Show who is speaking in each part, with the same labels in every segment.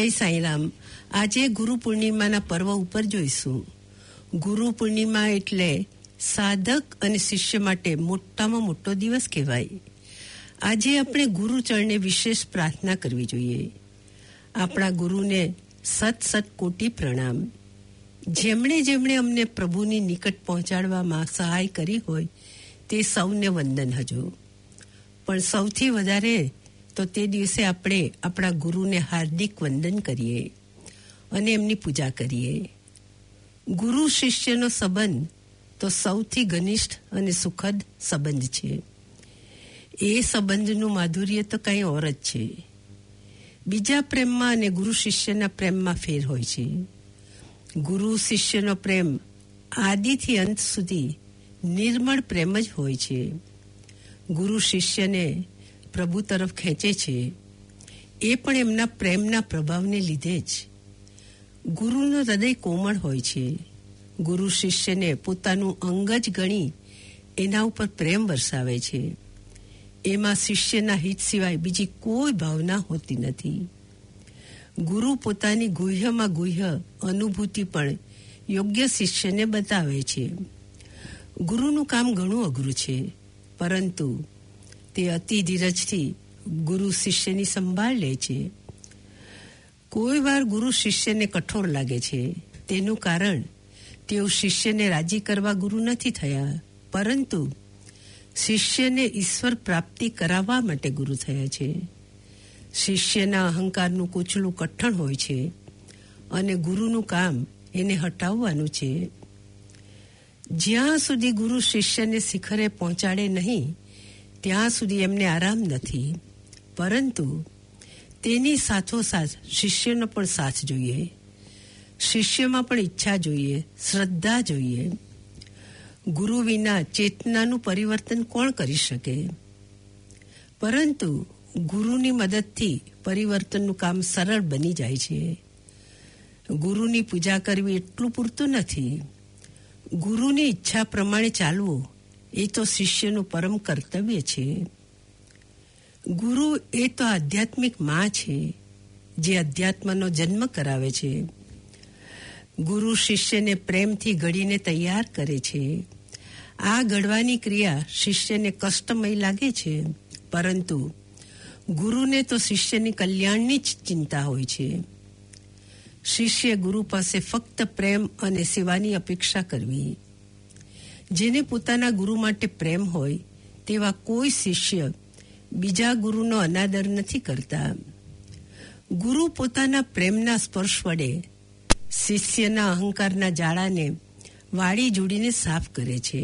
Speaker 1: જય સાંઈરામ. આજે ગુરુ પૂર્ણિમાના પર્વ ઉપર જોઈશું. ગુરુ પૂર્ણિમા એટલે સાધક અને શિષ્ય માટે મોટામાં મોટો દિવસ કહેવાય. આજે આપણે ગુરુચરણે વિશેષ પ્રાર્થના કરવી જોઈએ. આપણા ગુરુને સત કોટી પ્રણામ. જેમણે અમને પ્રભુની નિકટ પહોંચાડવામાં સહાય કરી હોય તે સૌને વંદન હજો. પણ સૌથી વધારે તો તે દિવસે આપણે આપણા ગુરુને હાર્દિક વંદન કરીએ અને એમની પૂજા કરીએ. ગુરુ શિષ્યનો સંબંધ તો સૌથી ઘનિષ્ઠ અને સુખદ સંબંધ છે. એ સંબંધનું માધુર્ય તો કંઈ ઓર જ છે. બીજા પ્રેમમાં અને ગુરુ શિષ્યના પ્રેમમાં ફેર હોય છે. ગુરુ શિષ્યનો પ્રેમ આદિથી અંત સુધી નિર્મળ પ્રેમ જ હોય છે. ગુરુ શિષ્યને પ્રભુ તરફ ખેંચે છે, એ પણ એમના પ્રેમના પ્રભાવને લીધે જ. ગુરુનું હૃદય કોમળ હોય છે. ગુરુ શિષ્યને પોતાનું અંગ જ ગણી એના ઉપર પ્રેમ વરસાવે છે. એમાં શિષ્યના હિત સિવાય બીજી કોઈ ભાવના હોતી નથી. ગુરુ પોતાની ગુહ્યમાં ગુહ્ય અનુભૂતિ પણ યોગ્ય શિષ્યને બતાવે છે. ગુરુનું કામ ઘણું અઘરું છે, પરંતુ તે અતિ ધીરજથી ગુરુ શિષ્યની સંભાળ લે છે. કોઈ વાર ગુરુ શિષ્યને કઠોર લાગે છે. તેનું કારણ તેઓ શિષ્યને રાજી કરવા ગુરુ નથી થયા, પરંતુ શિષ્યને ઈશ્વર પ્રાપ્તિ કરાવવા માટે ગુરુ થયા છે. શિષ્યના અહંકારનું કૂચલું કઠણ હોય છે અને ગુરુનું કામ એને હટાવવાનું છે. જ્યાં સુધી ગુરુ શિષ્યને શિખરે પહોંચાડે નહીં ત્યાં સુધી એમને આરામ નથી, પરંતુ તેની સાથોસાથ શિષ્યનો પણ સાથ જોઈએ. શિષ્યમાં પણ ઈચ્છા જોઈએ, શ્રદ્ધા જોઈએ. ગુરુ વિના ચેતનાનું પરિવર્તન કોણ કરી શકે? પરંતુ ગુરુની મદદથી પરિવર્તનનું કામ સરળ બની જાય છે. ગુરુની પૂજા કરવી એટલું પૂરતું નથી. ગુરુની ઈચ્છા પ્રમાણે ચાલવું એ તો શિષ્યનું પરમ કર્તવ્ય છે. ગુરુ એ તો આધ્યાત્મિક માં છે, જે અધ્યાત્મનો જન્મ કરાવે છે. ગુરુ શિષ્યને પ્રેમથી ઘડીને તૈયાર કરે છે. આ ઘડવાની ક્રિયા શિષ્યને કષ્ટમય લાગે છે, પરંતુ ગુરુને તો શિષ્યની કલ્યાણની જ ચિંતા હોય છે. શિષ્ય ગુરુ પાસે ફક્ત પ્રેમ અને સેવાની અપેક્ષા કરવી. જેને પોતાના ગુરુ માટે પ્રેમ હોય તેવા કોઈ શિષ્ય બીજા ગુરુનો અનાદર નથી કરતા. ગુરુ પોતાના પ્રેમના સ્પર્શ વડે શિષ્યના અહંકારના જાળાને વાળી જોડીને સાફ કરે છે.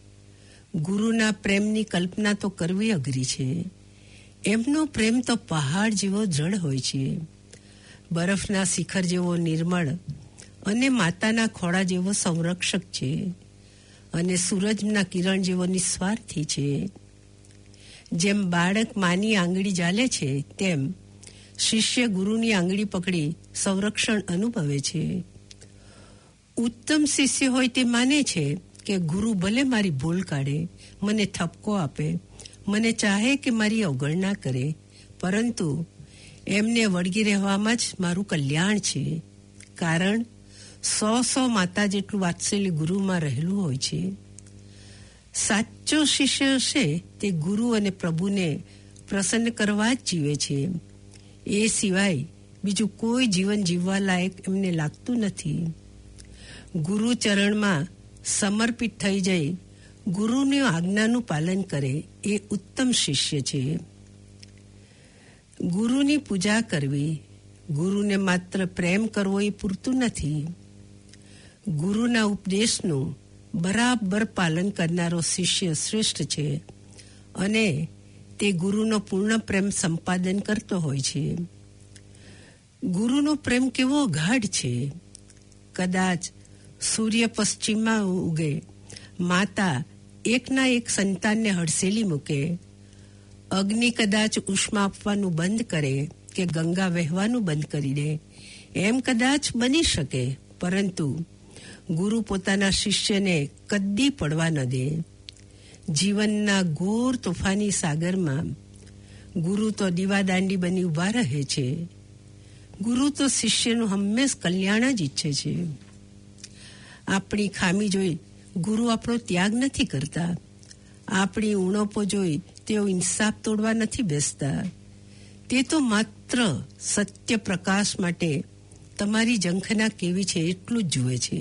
Speaker 1: ગુરુના પ્રેમની કલ્પના તો કરવી અઘરી છે. એમનો પ્રેમ તો પહાડ જેવો દ્રઢ હોય છે, બરફના શિખર જેવો નિર્મળ અને માતાના ખોળા જેવો સંરક્ષક છે, અને સૂરજના કિરણ જેવો નિસ્વાર્થી છે. જેમ બાળક માની આંગળી ઝાલે છે, તેમ શિષ્ય ગુરુની આંગળી પકડી સંરક્ષણ અનુભવે છે. ઉત્તમ શિષ્ય હોય તે માને છે કે ગુરુ ભલે મારી ભૂલ કાઢે, મને ઠપકો આપે, મને ચાહે કે મારી અવગણના કરે, પરંતુ એમને વળગી રહેવામાં જ મારું કલ્યાણ છે. કારણ 100 માતા જેટલું વાત્સલ્ય ગુરુમાં રહેલું હોય છે. સાચો શિષ્ય હશે તે ગુરુ અને પ્રભુને પ્રસન્ન કરવા જ જીવે છે. એ સિવાય બીજું કોઈ જીવન જીવવા લાયક એમને લાગતું નથી. ગુરુ ચરણમાં સમર્પિત થઈ જઈ ગુરુની આજ્ઞાનું પાલન કરે એ ઉત્તમ શિષ્ય છે. ગુરુની પૂજા કરવી, ગુરુને માત્ર પ્રેમ કરવો એ પૂરતું નથી. ગુરુના ઉપદેશનું બરાબર પાલન કરનારો શિષ્ય શ્રેષ્ઠ છે, અને તે ગુરુનો પૂર્ણ પ્રેમ સંપાદન કરતો હોય છે. ગુરુનો પ્રેમ કેવો ગાઢ છે. કદાચ સૂર્ય પશ્ચિમમાં ઉગે, માતા એકના એક સંતાનને હડસેલી મૂકે, અગ્નિ કદાચ ઉષ્મા આપવાનું બંધ કરે કે ગંગા વહેવાનું બંધ કરી દે, એમ કદાચ બની શકે, પરંતુ ગુરુ પોતાના શિષ્યને કદી પડવા ન દે. જીવનના ઘોર તોફાની સાગરમાં ગુરુ તો દીવાદાંડી બની ઉભા રહે છે. ગુરુ તો શિષ્યનું હંમેશ કલ્યાણ જ ઈચ્છે છે. આપણી ખામી જોઈ ગુરુ આપણો ત્યાગ નથી કરતા. આપણી ઉણપો જોઈ તેઓ ઇન્સાફ તોડવા નથી બેસતા. તે તો માત્ર સત્ય પ્રકાશ માટે તમારી ઝંખના કેવી છે એટલું જ જુએ છે.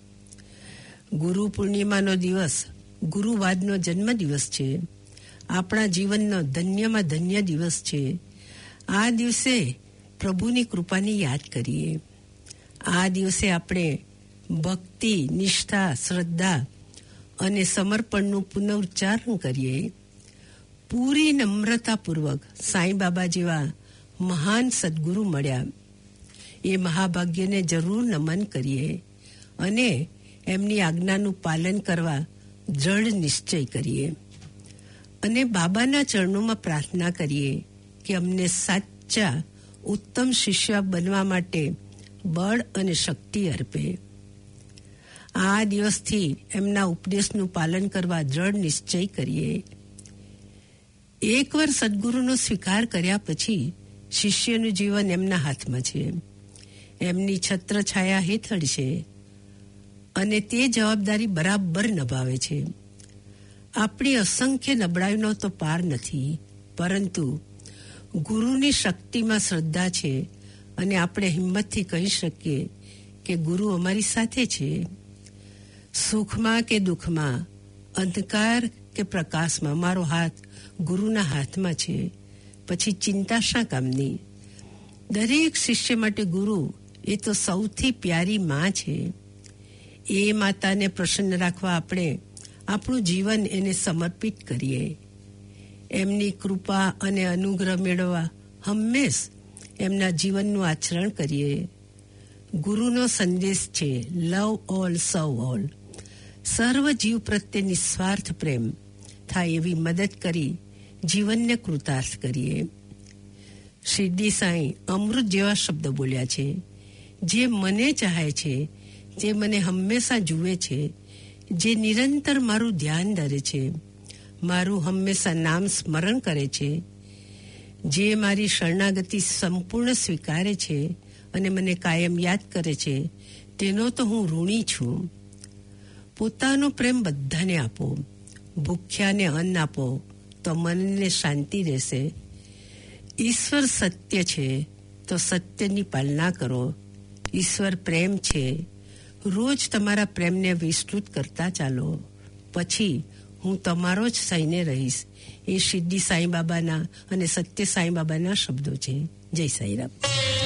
Speaker 1: ગુરુ પૂર્ણિમાનો દિવસ ગુરુવાદનો જન્મદિવસ છે. આપણા જીવનનો ધન્યમાં ધન્ય દિવસ છે. આ દિવસે પ્રભુની કૃપાની યાદ કરીએ. આ દિવસે આપણે ભક્તિ, નિષ્ઠા, શ્રદ્ધા અને સમર્પણનું પુનરુચ્ચારણ કરીએ. પૂરી નમ્રતાપૂર્વક સાંઈ બાબા જેવા મહાન સદગુરુ મળ્યા એ મહાભાગ્યને જરૂર નમન કરીએ અને એમની આજ્ઞાનું પાલન કરવા દ્રઢ નિશ્ચય કરીએ અને બાબાના ચરણોમાં પ્રાર્થના કરીએ કે અમને સાચા ઉત્તમ શિષ્ય બનવા માટે બળ અને શક્તિ અર્પે. આ દિવસથી એમના ઉપદેશનું પાલન કરવા દ્રઢ નિશ્ચય કરીએ. એકવાર સદગુરુનો સ્વીકાર કર્યા પછી શિષ્યનું જીવન એમના હાથમાં છે. એમની છત્રછાયા હેઠળ છે અને તે જવાબદારી બરાબર નિભાવે છે. આપણી અસંખ્ય નબળાઈનો તો પાર નથી, પરંતુ ગુરુની શક્તિમાં શ્રદ્ધા છે અને આપણે હિંમતથી કહી શકીએ કે ગુરુ અમારી સાથે છે. સુખમાં કે દુઃખમાં, અંધકાર કે પ્રકાશમાં મારો હાથ ગુરુના હાથમાં છે. પછી ચિંતા શા કામની? દરેક શિષ્ય માટે ગુરુ એ તો સૌથી પ્યારી માં છે. એ માતાને પ્રસન્ન રાખવા આપણે આપણું જીવન એને સમર્પિત કરીએ. એમની કૃપા અને અનુગ્રહ મેળવવા હંમેશ એમના જીવનનું આચરણ કરીએ. ગુરુનો સંદેશ છે લવ ઓલ સર્વ ઓલ. સર્વ જીવ પ્રત્યે નિસ્વાર્થ પ્રેમ થાય એવી મદદ કરી જીવનને કૃતાર્થ કરીએ. શિરડી સાંઈ અમૃત જેવા શબ્દ બોલ્યા છે. જે મને ચાહે છે, જે મને હંમેશા જુએ છે, જે નિરંતર મારું ધ્યાન ધરે છે, મારું હંમેશા નામ સ્મરણ કરે છે, જે મારી શરણાગતિ સંપૂર્ણ સ્વીકારે છે અને મને કાયમ યાદ કરે છે, તેનો તો હું ઋણી છું. પોતાનો પ્રેમ બધાને આપો. ભૂખ્યાને અન્ન આપો તો મનને શાંતિ રહેશે. ઈશ્વર સત્ય છે તો સત્યની પાલના કરો. ઈશ્વર પ્રેમ છે. રોજ તમારા પ્રેમને વિસ્તૃત કરતા ચાલો. પછી હું તમારો જ થઈને રહીશ. એ શિરડી સાંઈ બાબાના અને સત્ય સાંઈ બાબાના શબ્દો છે. જય સાંઈરામ.